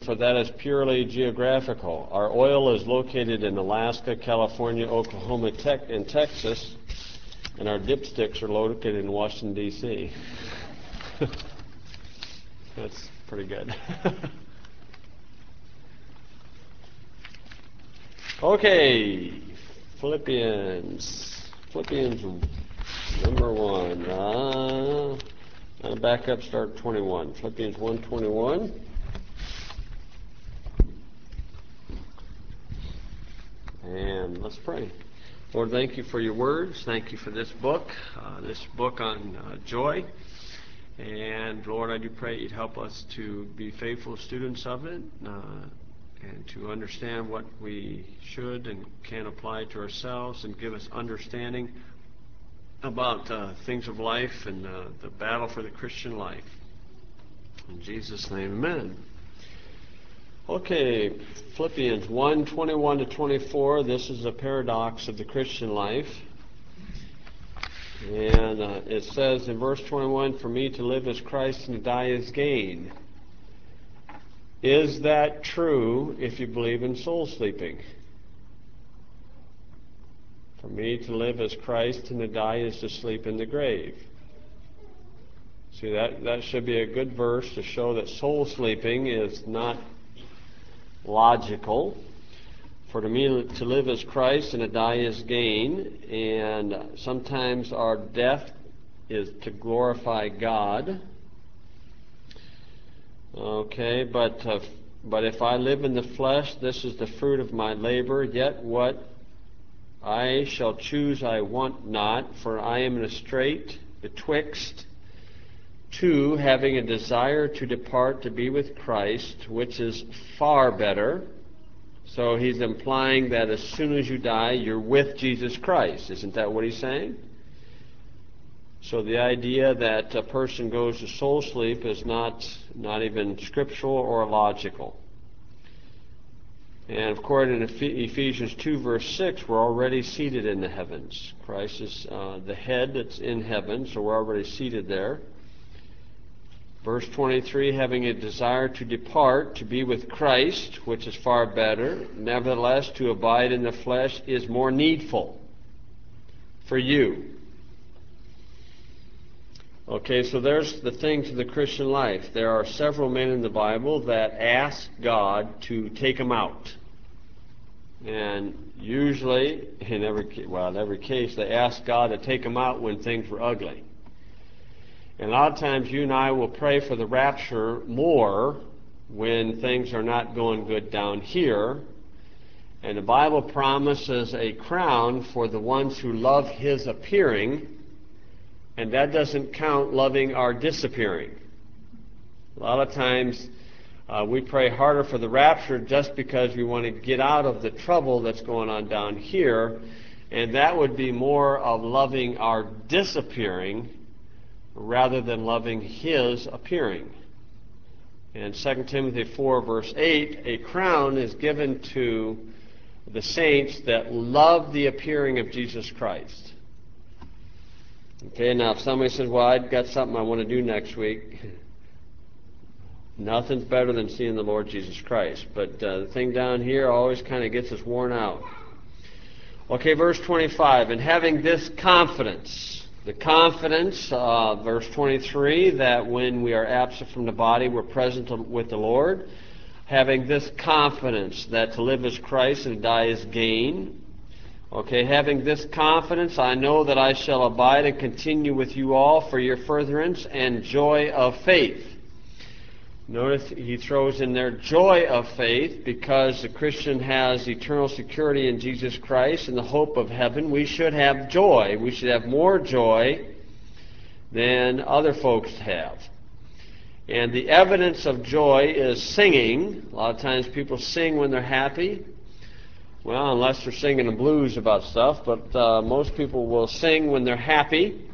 So that is purely geographical. Our oil is located in Alaska, California, Oklahoma, and Texas, and our dipsticks are located in Washington, D.C. That's pretty good. Okay, Philippians number 1. I'll back up, start 21. Philippians 1:21. And let's pray. Lord, thank you for your words. Thank you for this book on joy. And Lord, I do pray you'd help us to be faithful students of it and to understand what we should and can apply to ourselves, and give us understanding about things of life and the battle for the Christian life. In Jesus' name, amen. Okay, Philippians 1:21-24. This is a paradox of the Christian life. And it says in verse 21, "For me to live is Christ and to die is gain." Is that true if you believe in soul sleeping? For me to live is Christ and to die is to sleep in the grave. See, that should be a good verse to show that soul sleeping is not logical. For to me to live is Christ and to die is gain. And sometimes our death is to glorify God. Okay, but if I live in the flesh, this is the fruit of my labor. Yet what I shall choose I want not, for I am in a strait betwixt two, having a desire to depart to be with Christ, which is far better. So he's implying that as soon as you die, you're with Jesus Christ. Isn't that what he's saying? So the idea that a person goes to soul sleep is not even scriptural or logical. And according to Ephesians 2 verse 6, we're already seated in the heavens. Christ is the head that's in heaven, so we're already seated there. Verse 23, having a desire to depart, to be with Christ, which is far better. Nevertheless, to abide in the flesh is more needful for you. Okay, so there's the things of the Christian life. There are several men in the Bible that ask God to take them out. And usually, in every case, they ask God to take them out when things were ugly. And a lot of times you and I will pray for the rapture more when things are not going good down here. And the Bible promises a crown for the ones who love His appearing. And that doesn't count loving our disappearing. A lot of times we pray harder for the rapture just because we want to get out of the trouble that's going on down here. And that would be more of loving our disappearing rather than loving His appearing. In 2 Timothy 4 verse 8, a crown is given to the saints that love the appearing of Jesus Christ. Okay, now if somebody says, well, I've got something I want to do next week, nothing's better than seeing the Lord Jesus Christ. But the thing down here always kind of gets us worn out. Okay, verse 25, and having this confidence, verse 23, that when we are absent from the body, we're present with the Lord. Having this confidence that to live is Christ and to die is gain. Okay, having this confidence, I know that I shall abide and continue with you all for your furtherance and joy of faith. Notice he throws in there joy of faith, because the Christian has eternal security in Jesus Christ and the hope of heaven. We should have joy. We should have more joy than other folks have. And the evidence of joy is singing. A lot of times people sing when they're happy. Well, unless they're singing the blues about stuff, but most people will sing when they're happy.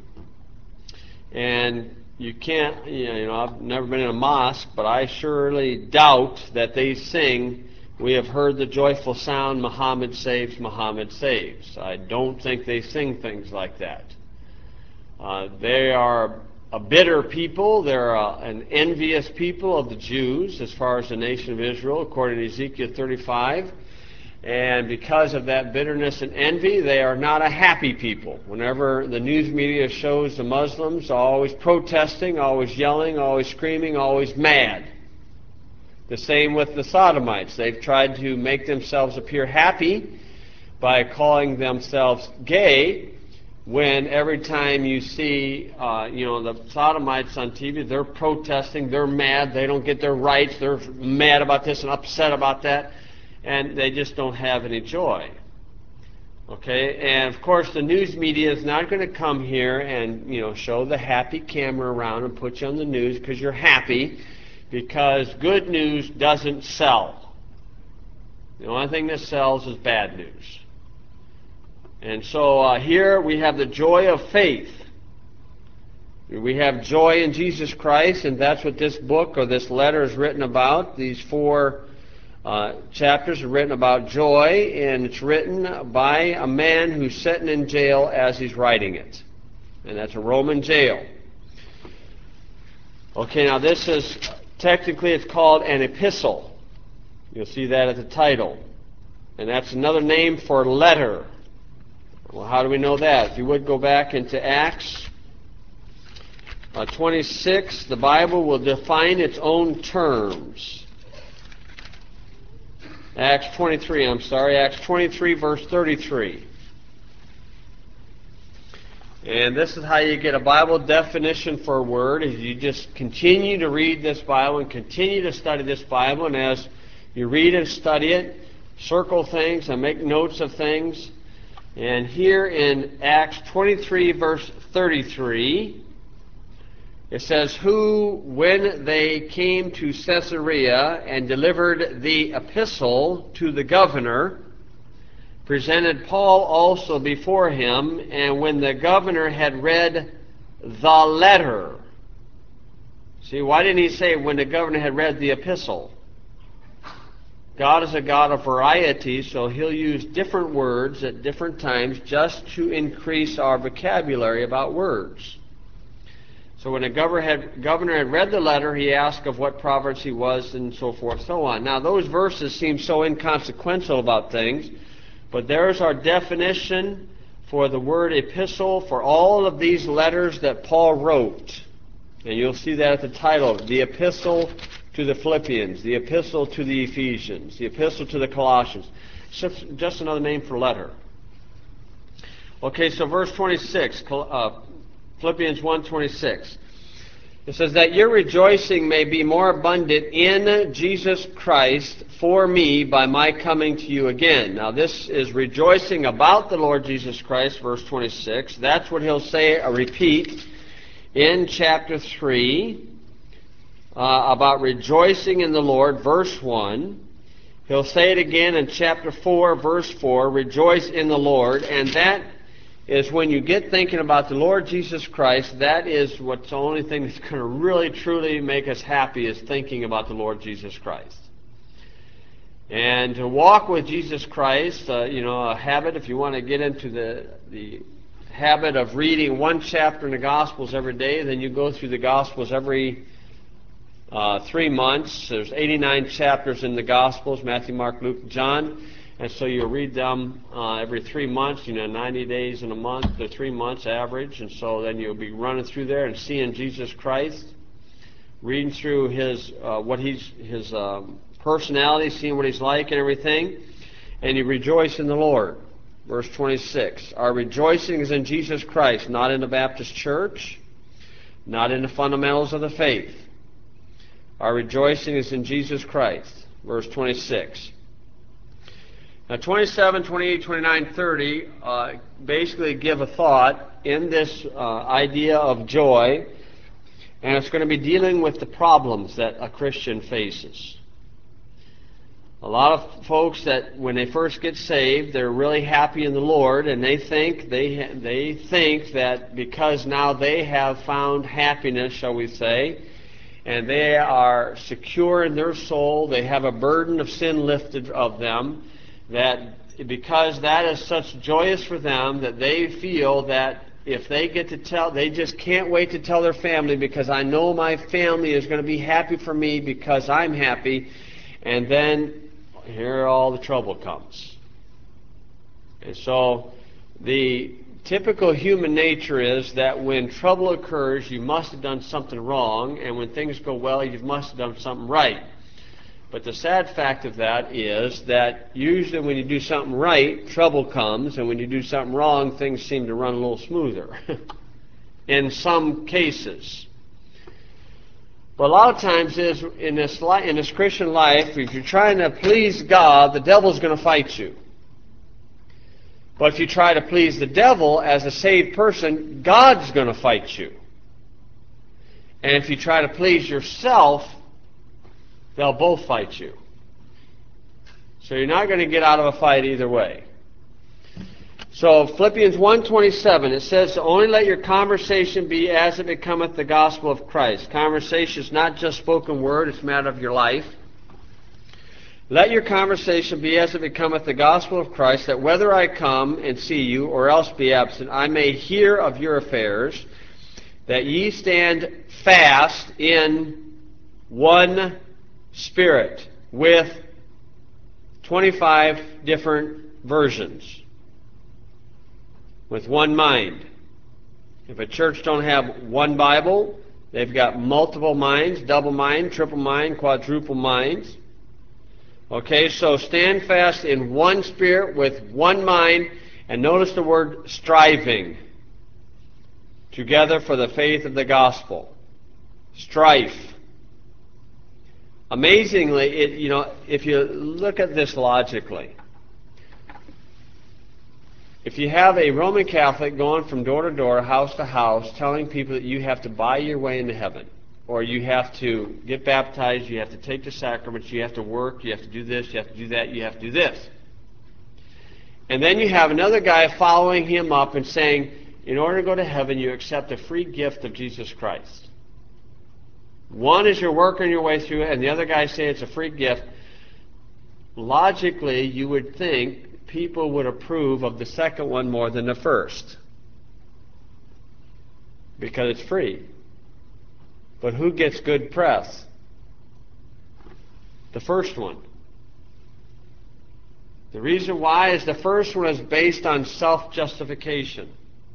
And you can't, I've never been in a mosque, but I surely doubt that they sing, we have heard the joyful sound, Muhammad saves, Muhammad saves. I don't think they sing things like that. They are a bitter people. They're an envious people of the Jews as far as the nation of Israel, according to Ezekiel 35. And because of that bitterness and envy, they are not a happy people. Whenever the news media shows the Muslims always protesting, always yelling, always screaming, always mad. The same with the Sodomites. They've tried to make themselves appear happy by calling themselves gay, when every time you see the Sodomites on TV, they're protesting, they're mad, they don't get their rights, they're mad about this and upset about that, and they just don't have any joy. Okay, and of course the news media is not going to come here and show the happy camera around and put you on the news because you're happy, because good news doesn't sell. The only thing that sells is bad news. And so here we have the joy of faith. We have joy in Jesus Christ, and that's what this book or this letter is written about. These 4 chapters are written about joy, and it's written by a man who's sitting in jail as he's writing it. And that's a Roman jail. Okay, now this is, technically it's called an epistle. You'll see that at the title. And that's another name for letter. Well, how do we know that? If you would go back into Acts 26, the Bible will define its own terms. Acts 23, verse 33. And this is how you get a Bible definition for a word, is you just continue to read this Bible and continue to study this Bible, and as you read and study it, circle things and make notes of things. And here in Acts 23, verse 33, it says, who, when they came to Caesarea and delivered the epistle to the governor, presented Paul also before him, and when the governor had read the letter. See, why didn't he say when the governor had read the epistle? God is a God of variety, so He'll use different words at different times just to increase our vocabulary about words. So when the governor had read the letter, he asked of what province he was, and so forth, so on. Now, those verses seem so inconsequential about things, but there's our definition for the word epistle for all of these letters that Paul wrote. And you'll see that at the title, the epistle to the Philippians, the epistle to the Ephesians, the epistle to the Colossians. It's just another name for letter. Okay, so verse 26, Philippians 1:26. It says that your rejoicing may be more abundant in Jesus Christ for me by my coming to you again. Now this is rejoicing about the Lord Jesus Christ, verse 26. That's what he'll say, a repeat, in chapter 3. About rejoicing in the Lord, verse 1. He'll say it again in chapter 4, verse 4, rejoice in the Lord. And that is when you get thinking about the Lord Jesus Christ, that is what's the only thing that's going to really, truly make us happy, is thinking about the Lord Jesus Christ. And to walk with Jesus Christ, a habit, if you want to get into the habit of reading one chapter in the Gospels every day, then you go through the Gospels every 3 months. There's 89 chapters in the Gospels, Matthew, Mark, Luke, John. And so you'll read them every 3 months, 90 days in a month, or 3 months average. And so then you'll be running through there and seeing Jesus Christ, reading through his personality, seeing what he's like and everything. And you rejoice in the Lord. Verse 26. Our rejoicing is in Jesus Christ, not in the Baptist church, not in the fundamentals of the faith. Our rejoicing is in Jesus Christ. Verse 26. Now 27, 28, 29, 30 basically give a thought in this idea of joy, and it's going to be dealing with the problems that a Christian faces. A lot of folks that when they first get saved, they're really happy in the Lord, and they think that because now they have found happiness, shall we say, and they are secure in their soul, they have a burden of sin lifted of them, that because that is such joyous for them, that they feel that if they get to tell, they just can't wait to tell their family, because I know my family is going to be happy for me because I'm happy, and then here all the trouble comes. And so the typical human nature is that when trouble occurs, you must have done something wrong, and when things go well, you must have done something right. But the sad fact of that is that usually when you do something right, trouble comes, and when you do something wrong, things seem to run a little smoother in some cases. But a lot of times is in this Christian life, if you're trying to please God, the devil's going to fight you. But if you try to please the devil as a saved person, God's going to fight you. And if you try to please yourself, they'll both fight you. So you're not going to get out of a fight either way. So Philippians 1:27, it says, only let your conversation be as it becometh the gospel of Christ. Conversation is not just spoken word, it's a matter of your life. Let your conversation be as it becometh the gospel of Christ, that whether I come and see you, or else be absent, I may hear of your affairs, that ye stand fast in one Spirit, with 25 different versions, with one mind. If a church don't have one Bible, they've got multiple minds, double mind, triple mind, quadruple minds. Okay, so stand fast in one Spirit, with one mind, and notice the word striving, together for the faith of the gospel. Strife. Amazingly, if you look at this logically, if you have a Roman Catholic going from door to door, house to house, telling people that you have to buy your way into heaven, or you have to get baptized, you have to take the sacraments, you have to work, you have to do this, you have to do that, you have to do this. And then you have another guy following him up and saying, in order to go to heaven, you accept a free gift of Jesus Christ. One is you're working your way through it, and the other guy saying it's a free gift. Logically, you would think people would approve of the second one more than the first, because it's free. But who gets good press? The first one. The reason why is the first one is based on self-justification.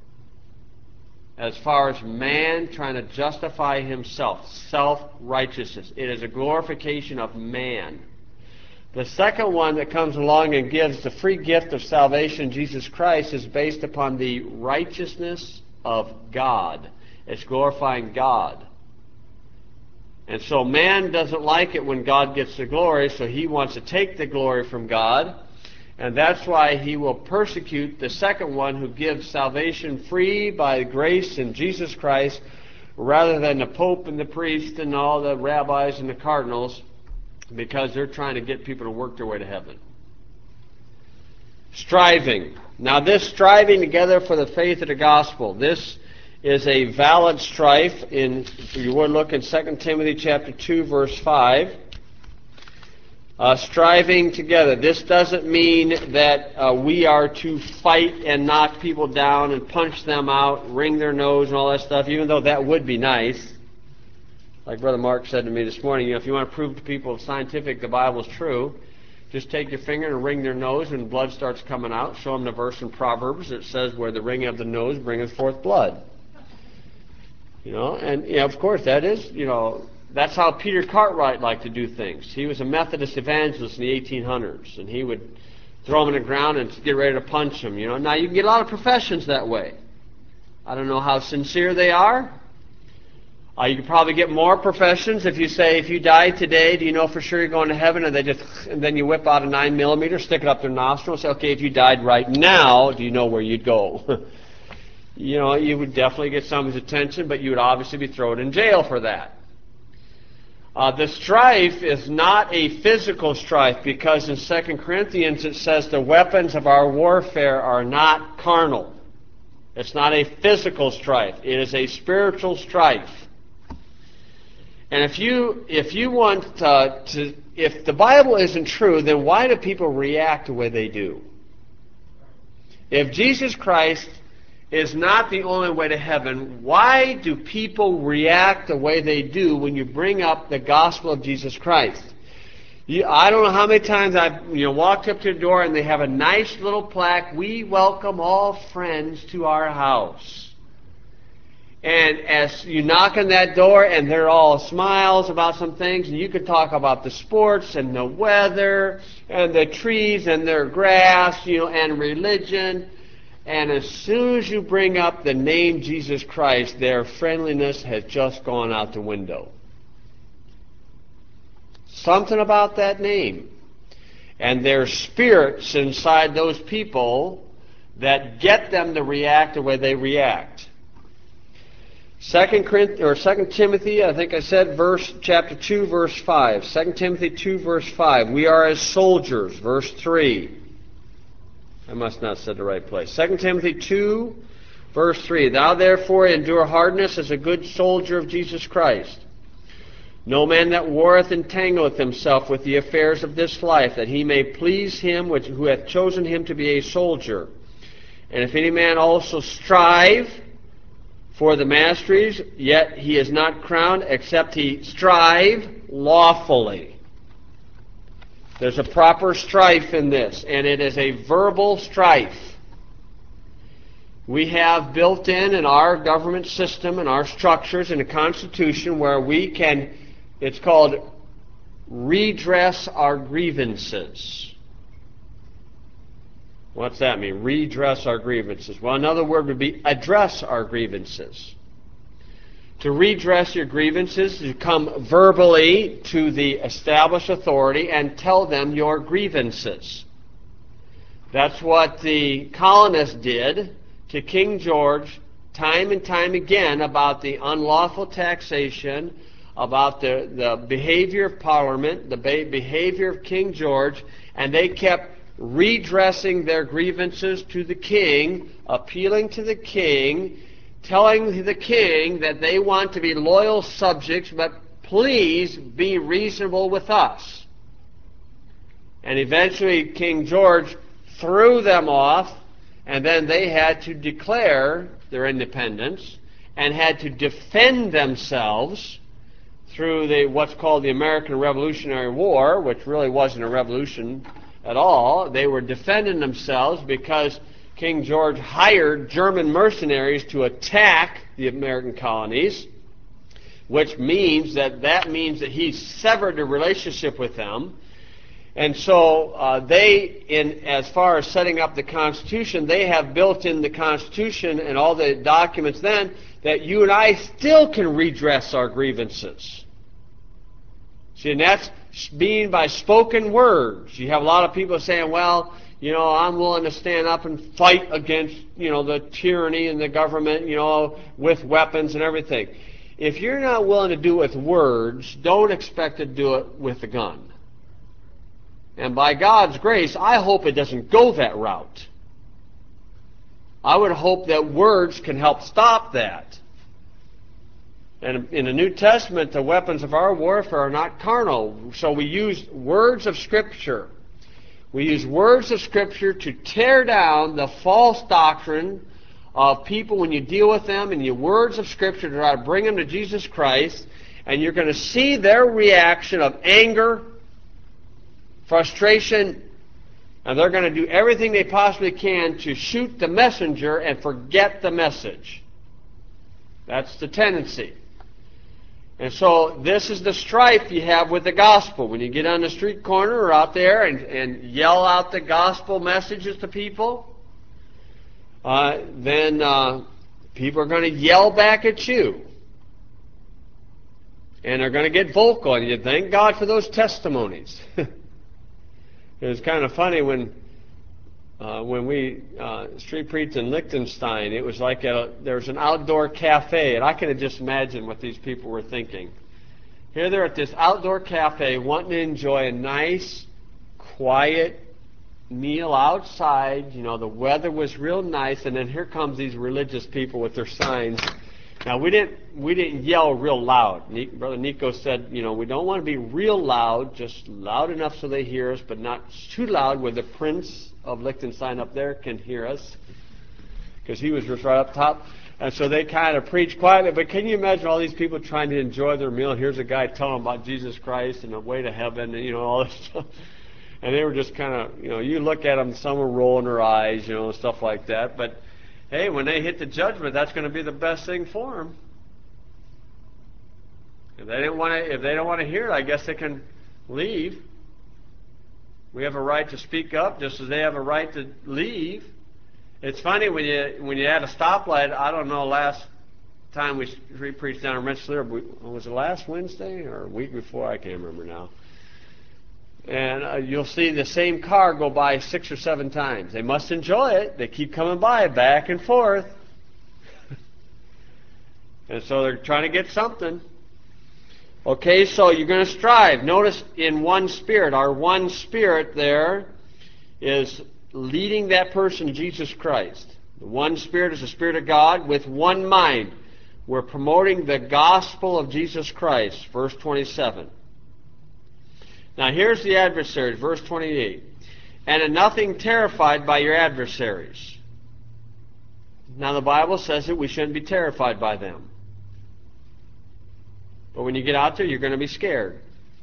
As far as man trying to justify himself, self-righteousness. It is a glorification of man. The second one that comes along and gives the free gift of salvation, Jesus Christ, is based upon the righteousness of God. It's glorifying God. And so man doesn't like it when God gets the glory, so he wants to take the glory from God. And that's why he will persecute the second one, who gives salvation free by grace in Jesus Christ, rather than the Pope and the priest and all the rabbis and the cardinals, because they're trying to get people to work their way to heaven. Striving. Now this striving together for the faith of the gospel, this is a valid strife. If you would look in 2 Timothy chapter 2, verse 5. Striving together. This doesn't mean that we are to fight and knock people down and punch them out, wring their nose and all that stuff, even though that would be nice. Like Brother Mark said to me this morning, if you want to prove to people scientific the Bible is true, just take your finger and wring their nose and blood starts coming out. Show them the verse in Proverbs that says, where the wringing of the nose bringeth forth blood. And of course that is, that's how Peter Cartwright liked to do things. He was a Methodist evangelist in the 1800s, and he would throw them in the ground and get ready to punch them. Now you can get a lot of professions that way. I don't know how sincere they are. You can probably get more professions if you say, if you die today, do you know for sure you're going to heaven? And then you whip out a 9mm, stick it up their nostril, and say, okay, if you died right now, do you know where you'd go? You would definitely get someone's attention, but you would obviously be thrown in jail for that. The strife is not a physical strife, because in 2 Corinthians it says the weapons of our warfare are not carnal. It's not a physical strife. It is a spiritual strife. And if you want if the Bible isn't true, then why do people react the way they do? If Jesus Christ is not the only way to heaven. Why do people react the way they do when you bring up the gospel of Jesus Christ? I don't know how many times I've walked up to the door and they have a nice little plaque, "We welcome all friends to our house." And as you knock on that door and they're all smiles about some things, and you could talk about the sports and the weather and the trees and their grass, and religion. And as soon as you bring up the name Jesus Christ, their friendliness has just gone out the window. Something about that name. And there's spirits inside those people that get them to react the way they react. 2 Timothy, I think I said, chapter 2, verse 5. 2 Timothy 2, verse 5. We are as soldiers, verse 3. I must not have said the right place. 2 Timothy 2, verse 3. Thou therefore endure hardness as a good soldier of Jesus Christ. No man that warreth entangleth himself with the affairs of this life, that he may please him who hath chosen him to be a soldier. And if any man also strive for the masteries, yet he is not crowned, except he strive lawfully. There's a proper strife in this, and it is a verbal strife. We have built in our government system and our structures in the Constitution where we can, it's called redress our grievances. What's that mean? Redress our grievances. Well, another word would be address our grievances. To redress your grievances, you come verbally to the established authority and tell them your grievances. That's what the colonists did to King George time and time again about the unlawful taxation, about the behavior of Parliament, the behavior of King George, and they kept redressing their grievances to the king, appealing to the king, telling the king that they want to be loyal subjects, but please be reasonable with us. And eventually King George threw them off, and then they had to declare their independence and had to defend themselves through what's called the American Revolutionary War, which really wasn't a revolution at all. They were defending themselves because King George hired German mercenaries to attack the American colonies, which means that he severed a relationship with them. And so as far as setting up the Constitution, they have built in the Constitution and all the documents then that you and I still can redress our grievances. See, and that's being by spoken words. You have a lot of people saying, well, I'm willing to stand up and fight against, the tyranny and the government, with weapons and everything. If you're not willing to do it with words, don't expect to do it with a gun. And by God's grace, I hope it doesn't go that route. I would hope that words can help stop that. And in the New Testament, the weapons of our warfare are not carnal. So we use words of Scripture. We use words of Scripture to tear down the false doctrine of people when you deal with them, and your words of Scripture to try to bring them to Jesus Christ. And you're going to see their reaction of anger, frustration, and they're going to do everything they possibly can to shoot the messenger and forget the message. That's the tendency. And so this is the strife you have with the gospel. When you get on the street corner or out there and yell out the gospel messages to people, then people are going to yell back at you. And they're going to get vocal, and you thank God for those testimonies. It was kind of funny when we street preached in Liechtenstein. It was like there was an outdoor cafe, and I can just imagine what these people were thinking. Here they're at this outdoor cafe wanting to enjoy a nice, quiet meal outside. The weather was real nice, and then here comes these religious people with their signs. Now, we didn't yell real loud. Brother Nico said, we don't want to be real loud, just loud enough so they hear us, but not too loud where the Prince of Liechtenstein up there can hear us. because he was just right up top. And so they kind of preach quietly. But can you imagine all these people trying to enjoy their meal? And here's a guy telling them about Jesus Christ and the way to heaven and, all this stuff. And they were just kind of, you look at them, some were rolling their eyes, stuff like that. But, hey, when they hit the judgment, that's going to be the best thing for them. If they don't want to hear it, I guess they can leave. We have a right to speak up, just as they have a right to leave. It's funny when you had a stoplight. I don't know. Last time we preached down in Rensselaer, was it last Wednesday or a week before? I can't remember now. And you'll see the same car go by 6 or 7 times. They must enjoy it. They keep coming by back and forth, and so they're trying to get something. Okay, so you're going to strive. Notice in one spirit. Our one spirit there is leading that person to Jesus Christ. The one spirit is the Spirit of God with one mind. We're promoting the gospel of Jesus Christ, verse 27. Now here's the adversaries, verse 28. And in nothing terrified by your adversaries. Now the Bible says that we shouldn't be terrified by them. But when you get out there, you're going to be scared.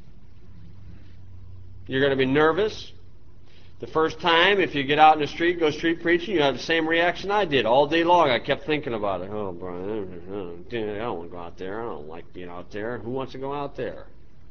You're going to be nervous. The first time, if you get out in the street, go street preaching, you have the same reaction I did. All day long, I kept thinking about it. Oh, Brian, I don't want to go out there. I don't like being out there. Who wants to go out there?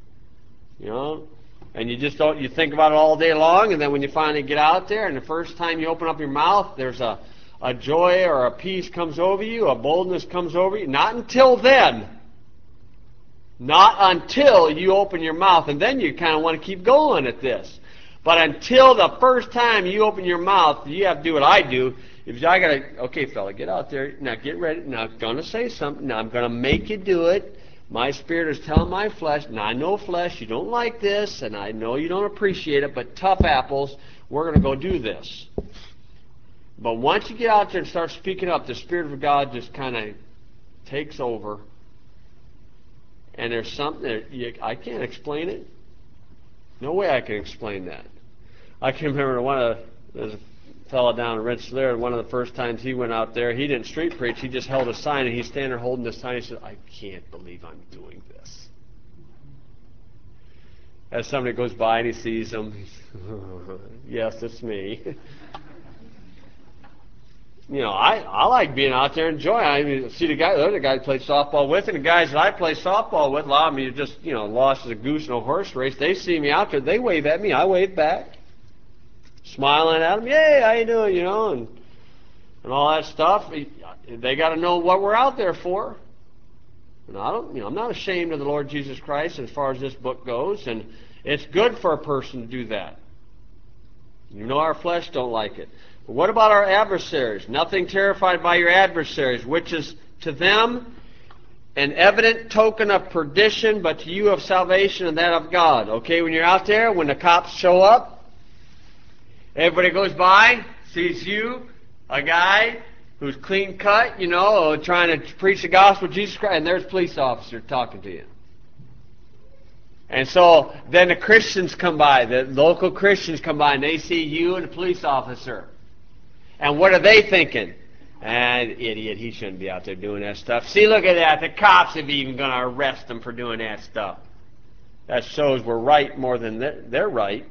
And you just don't, you think about it all day long, and then when you finally get out there, and the first time you open up your mouth, there's a joy or a peace comes over you, a boldness comes over you. Not until then. Not until you open your mouth, and then you kind of want to keep going at this. But until the first time you open your mouth, you have to do what I do. If I gotta, okay, fella, get out there. Now get ready. Now I'm gonna say something. Now I'm gonna make you do it. My spirit is telling my flesh. Now I know flesh, you don't like this, and I know you don't appreciate it. But tough apples, we're gonna go do this. But once you get out there and start speaking up, the Spirit of God just kind of takes over. And there's something that I can't explain it. No way I can explain that. I can remember there's a fellow down in Rensselaer, one of the first times he went out there, he didn't street preach, he just held a sign, and he's standing there holding this sign, he said, I can't believe I'm doing this. As somebody goes by and he sees him, yes, it's me. I like being out there enjoying. I mean, see the other guy I play softball with, and the guys that I play softball with, a lot of me are just, lost as a goose in a horse race. They see me out there, they wave at me, I wave back, smiling at them. Yay, how you doing? And all that stuff. They got to know what we're out there for. And I'm not ashamed of the Lord Jesus Christ as far as this book goes, and it's good for a person to do that. Our flesh don't like it. But what about our adversaries? Nothing terrified by your adversaries, which is to them an evident token of perdition, but to you of salvation and that of God. Okay, when you're out there, when the cops show up, everybody goes by, sees you, a guy who's clean cut, trying to preach the gospel of Jesus Christ, and there's a police officer talking to you. And so then the Christians come by, the local Christians come by, and they see you and the police officer. And what are they thinking? Idiot, he shouldn't be out there doing that stuff. See, look at that. The cops are even going to arrest him for doing that stuff. That shows we're right more than they're right.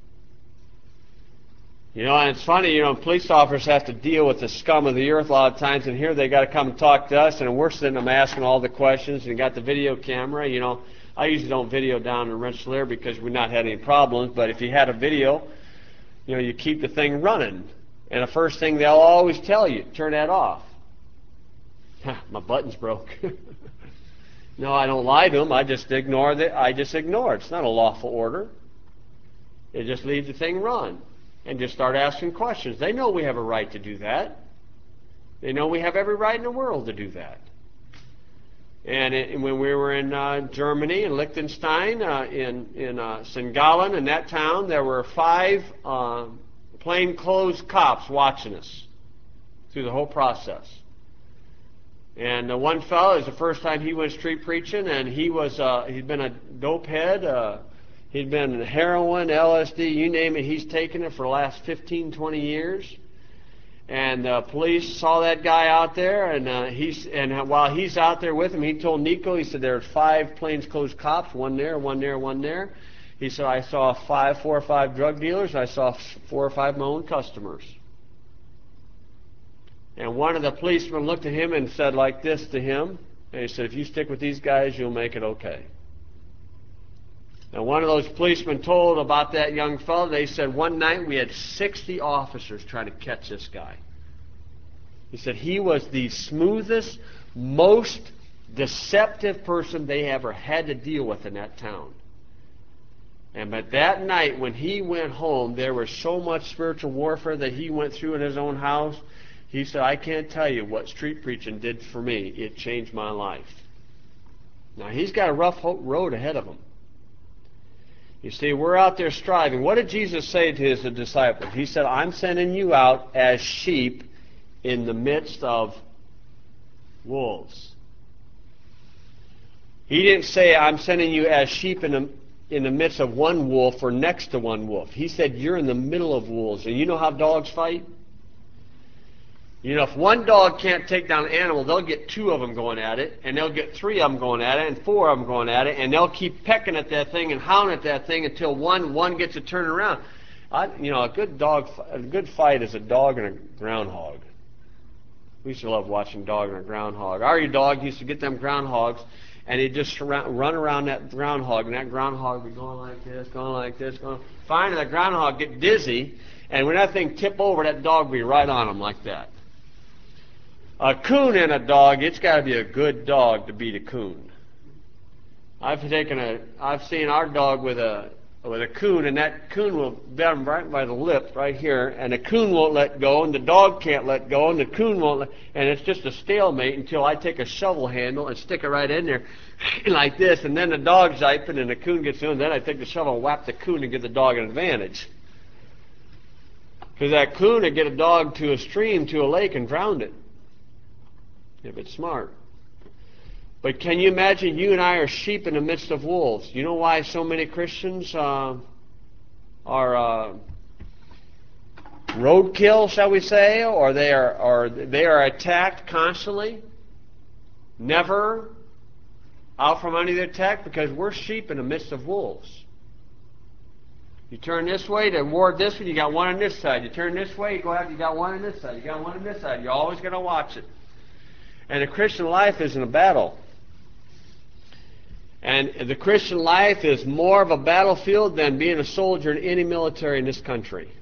And it's funny, police officers have to deal with the scum of the earth a lot of times, and here they got to come and talk to us, and we're sitting them asking all the questions, and got the video camera. I usually don't video down in Rensselaer because we've not had any problems, but if you had a video, you keep the thing running. And the first thing they'll always tell you, turn that off. My button's broke. No, I don't lie to them. I just ignore it. It's not a lawful order. They just leave the thing run and just start asking questions. They know we have a right to do that. They know we have every right in the world to do that. And when we were in Germany, in Liechtenstein, in St. Gallen, in that town, there were 5 plainclothes cops watching us through the whole process. And one fellow, it was the first time he went street preaching, and he'd been a dope head, he'd been heroin, LSD, you name it, he's taken it for the last 15, 20 years. And the police saw that guy out there, and while he's out there with him, he told Nico, he said, there's 5 plainclothes cops, one there, one there, one there. He said, I saw 4 or 5 drug dealers, I saw 4 or 5 of my own customers. And one of the policemen looked at him and said like this to him, and he said, if you stick with these guys, you'll make it okay. And one of those policemen told about that young fellow, they said, one night we had 60 officers trying to catch this guy. He said he was the smoothest, most deceptive person they ever had to deal with in that town. But that night when he went home, there was so much spiritual warfare that he went through in his own house. He said, I can't tell you what street preaching did for me. It changed my life. Now, he's got a rough road ahead of him. You see, we're out there striving. What did Jesus say to his disciples? He said, I'm sending you out as sheep in the midst of wolves. He didn't say, I'm sending you as sheep in the midst of one wolf or next to one wolf. He said, you're in the middle of wolves. And you know how dogs fight? You know, if one dog can't take down an animal, they'll get 2 of them going at it, and they'll get 3 of them going at it, and 4 of them going at it, and they'll keep pecking at that thing and hounding at that thing until one gets to turn around. A good fight is a dog and a groundhog. We used to love watching dog and a groundhog. Our dog used to get them groundhogs, and he'd just run around that groundhog, and that groundhog would be going like this, going like this, going. Finally, the groundhog get dizzy, and when that thing tip over, that dog would be right on him like that. A coon and a dog, it's got to be a good dog to beat a coon. I've seen our dog with a coon, and that coon will bet him right by the lip right here, and the coon won't let go, and the dog can't let go, and the coon won't and it's just a stalemate until I take a shovel handle and stick it right in there like this, and then the dog's ziping and the coon gets in, and then I take the shovel and whap the coon and give the dog an advantage. Because that coon would get a dog to a stream, to a lake, and drown it, if it's smart. But can you imagine you and I are sheep in the midst of wolves? You know why so many Christians are roadkill, shall we say, or they are attacked constantly, never out from under the attack? Because we're sheep in the midst of wolves. You turn this way to ward this one, you got one on this side. You turn this way, you got one on this side. You got one on this side. You're always going to watch it. And the Christian life isn't a battle. And the Christian life is more of a battlefield than being a soldier in any military in this country.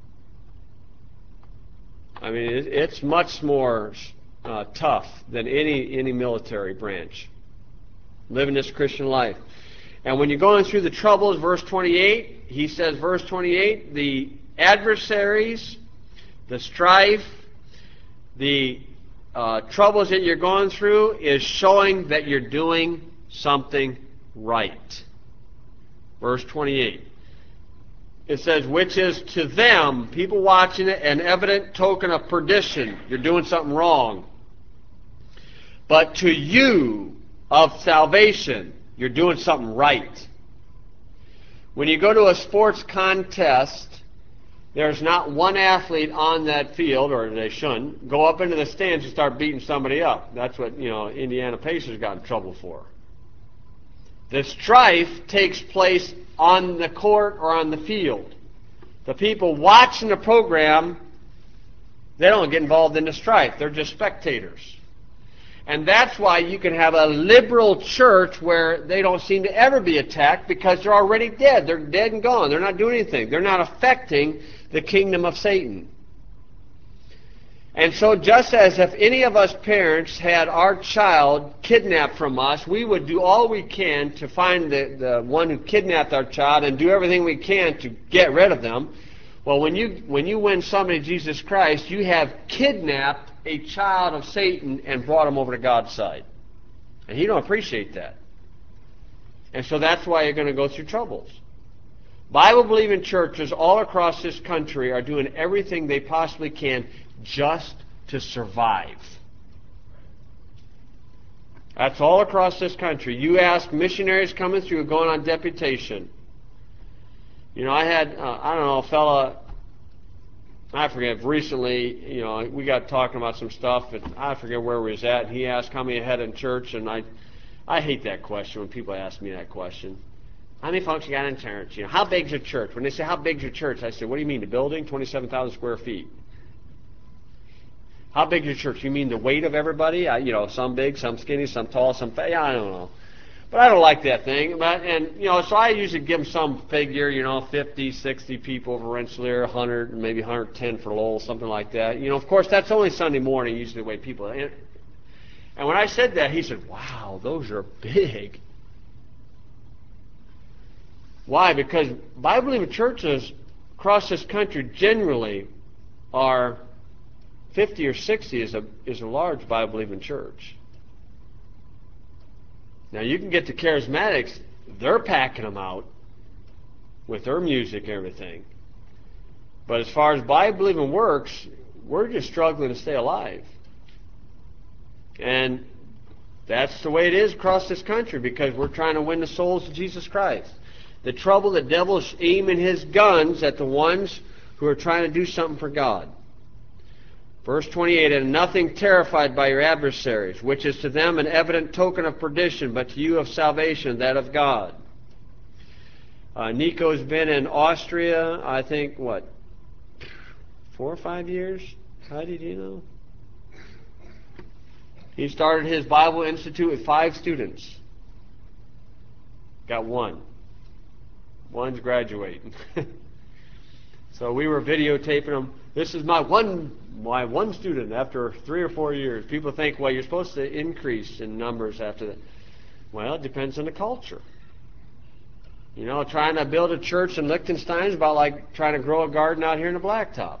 I mean, it's much more tough than any military branch. Living this Christian life. And when you're going through the troubles, verse 28, he says, verse 28, the adversaries, the strife, the troubles that you're going through is showing that you're doing something right. Verse 28. It says, which is to them, people watching it, an evident token of perdition. You're doing something wrong. But to you of salvation, you're doing something right. When you go to a sports contest, there's not one athlete on that field, or they shouldn't, go up into the stands and start beating somebody up. That's what, Indiana Pacers got in trouble for. The strife takes place on the court or on the field. The people watching the program, they don't get involved in the strife. They're just spectators. And that's why you can have a liberal church where they don't seem to ever be attacked, because they're already dead. They're dead and gone. They're not doing anything. They're not affecting the kingdom of Satan. And so just as if any of us parents had our child kidnapped from us, we would do all we can to find the one who kidnapped our child and do everything we can to get rid of them. Well, when you win somebody to Jesus Christ, you have kidnapped a child of Satan and brought him over to God's side. And he don't appreciate that. And so that's why you're going to go through troubles. Bible-believing churches all across this country are doing everything they possibly can just to survive. That's all across this country. You ask missionaries coming through, going on deputation. I had, a fella I forget, recently, we got talking about some stuff, and I forget where we was at, and he asked how many had in church, and I hate that question when people ask me that question. How many folks you got in church? How big's your church? When they say, how big's your church? I say, what do you mean, the building? 27,000 square feet. How big's your church? You mean the weight of everybody? Some big, some skinny, some tall, some fat. I don't know. But I don't like that thing. So I usually give them some figure, 50, 60 people for Rensselaer, 100, maybe 110 for Lowell, something like that. Of course, that's only Sunday morning, usually the way people. And when I said that, he said, wow, those are big. Why? Because Bible-believing churches across this country generally are 50 or 60 is a large Bible-believing church. Now, you can get the charismatics, they're packing them out with their music and everything. But as far as Bible-believing works, we're just struggling to stay alive. And that's the way it is across this country because we're trying to win the souls of Jesus Christ. The trouble, the devil's aiming his guns at the ones who are trying to do something for God. Verse 28, and nothing terrified by your adversaries, which is to them an evident token of perdition, but to you of salvation, that of God. Nico's been in Austria, I think, 4 or 5 years? How did you know? He started his Bible Institute with 5 students. Got 1. One's graduating. So we were videotaping them. This is my one student after 3 or 4 years. People think, well, you're supposed to increase in numbers after that. Well, it depends on the culture. Trying to build a church in Liechtenstein is about like trying to grow a garden out here in the blacktop.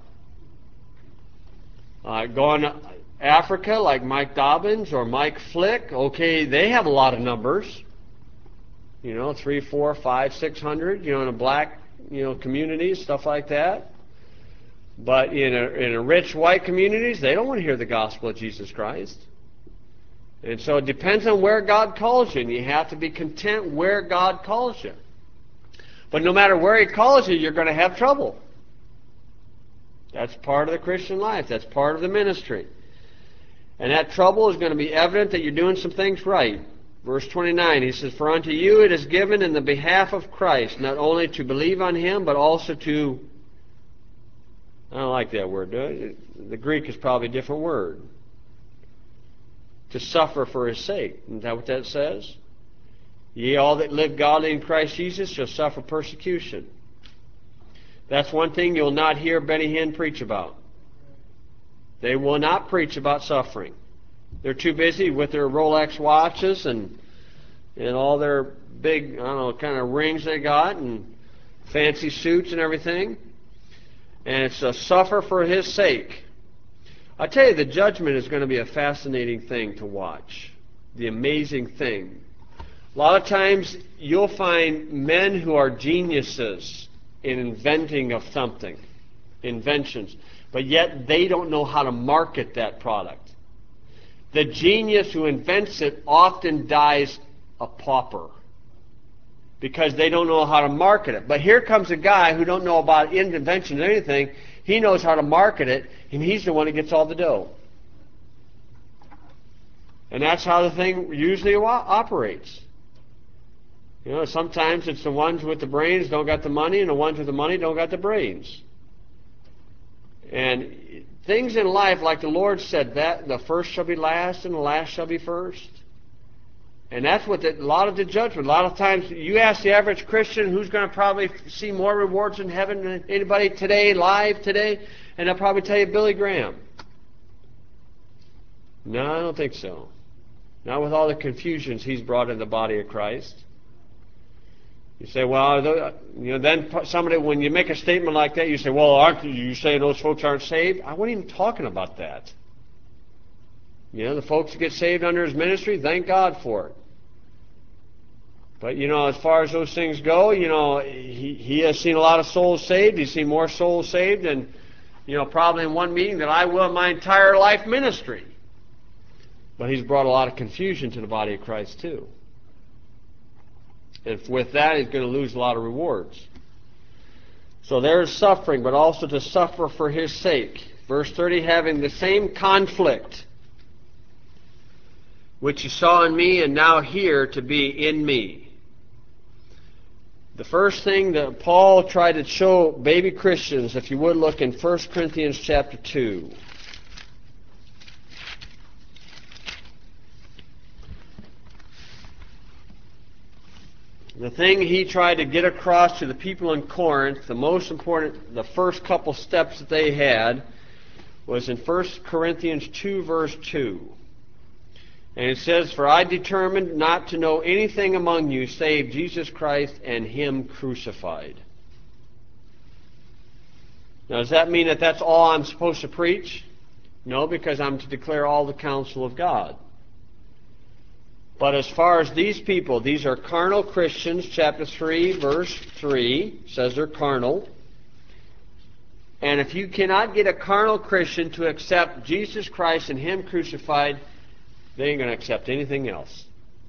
Going to Africa like Mike Dobbins or Mike Flick, okay, they have a lot of numbers. 3, 4, 5, 600, in a black, communities, stuff like that. But in a rich white communities, they don't want to hear the gospel of Jesus Christ. And so it depends on where God calls you, and you have to be content where God calls you. But no matter where He calls you, you're going to have trouble. That's part of the Christian life. That's part of the ministry. And that trouble is going to be evident that you're doing some things right. Verse 29, he says, for unto you it is given in the behalf of Christ, not only to believe on Him, but also to, I don't like that word. The Greek is probably a different word. To suffer for His sake. Isn't that what that says? Ye all that live godly in Christ Jesus shall suffer persecution. That's one thing you'll not hear Benny Hinn preach about. They will not preach about suffering. They're too busy with their Rolex watches and all their big, kind of rings they got and fancy suits and everything. And it's a suffer for His sake. I tell you, the judgment is going to be a fascinating thing to watch. The amazing thing. A lot of times you'll find men who are geniuses in inventing of something, inventions, but yet they don't know how to market that product. The genius who invents it often dies a pauper because they don't know how to market it. But here comes a guy who don't know about invention or anything. He knows how to market it, and he's the one that gets all the dough. And that's how the thing usually operates. Sometimes it's the ones with the brains don't got the money, and the ones with the money don't got the brains. And things in life, like the Lord said, that the first shall be last and the last shall be first. And that's what a lot of the judgment. A lot of times you ask the average Christian who's going to probably see more rewards in heaven than anybody today, live today, and they'll probably tell you Billy Graham. No, I don't think so. Not with all the confusions he's brought in the body of Christ. You say, well, then somebody, when you make a statement like that, you say, well, aren't you saying those folks aren't saved? I wasn't even talking about that. The folks that get saved under his ministry, thank God for it. But, as far as those things go, he has seen a lot of souls saved. He's seen more souls saved than, probably in one meeting than I will in my entire life ministry. But he's brought a lot of confusion to the body of Christ, too. And with that, he's going to lose a lot of rewards. So there's suffering, but also to suffer for His sake. Verse 30, having the same conflict which you saw in me and now hear to be in me. The first thing that Paul tried to show baby Christians, if you would look in 1 Corinthians chapter 2. The thing he tried to get across to the people in Corinth, the most important, the first couple steps that they had, was in 1 Corinthians 2, verse 2. And it says, for I determined not to know anything among you save Jesus Christ and Him crucified. Now, does that mean that that's all I'm supposed to preach? No, because I'm to declare all the counsel of God. But as far as these people, these are carnal Christians. Chapter 3, verse 3 says they're carnal. And if you cannot get a carnal Christian to accept Jesus Christ and Him crucified, they ain't going to accept anything else.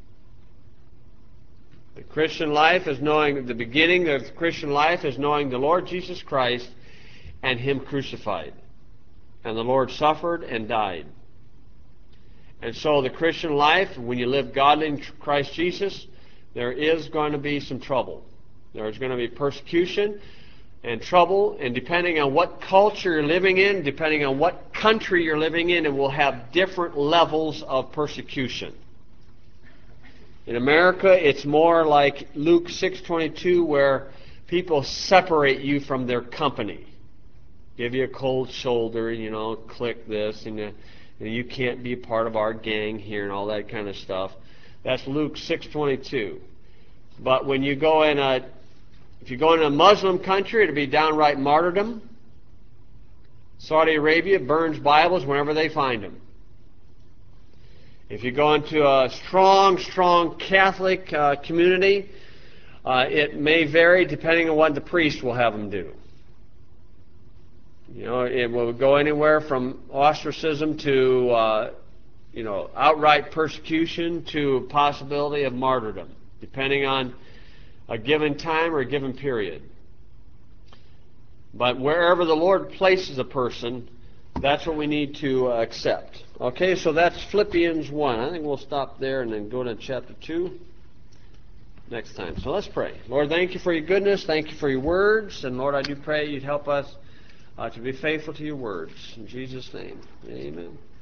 The Christian life is knowing, the beginning of the Christian life is knowing the Lord Jesus Christ and Him crucified. And the Lord suffered and died. And so the Christian life, when you live godly in Christ Jesus, there is going to be some trouble. There's going to be persecution and trouble, and depending on what culture you're living in, depending on what country you're living in, it will have different levels of persecution. In America, it's more like Luke 6:22, where people separate you from their company. Give you a cold shoulder, click this, and you can't be part of our gang here and all that kind of stuff. That's Luke 6:22. But when you go in if you go in a Muslim country, it'll be downright martyrdom. Saudi Arabia burns Bibles whenever they find them. If you go into a strong Catholic community, it may vary depending on what the priest will have them do. It will go anywhere from ostracism to, outright persecution to possibility of martyrdom, depending on a given time or a given period. But wherever the Lord places a person, that's what we need to accept. Okay, so that's Philippians 1. I think we'll stop there and then go to chapter 2 next time. So let's pray. Lord, thank you for your goodness. Thank you for your words. And Lord, I do pray you'd help us to be faithful to your words. In Jesus' name, amen.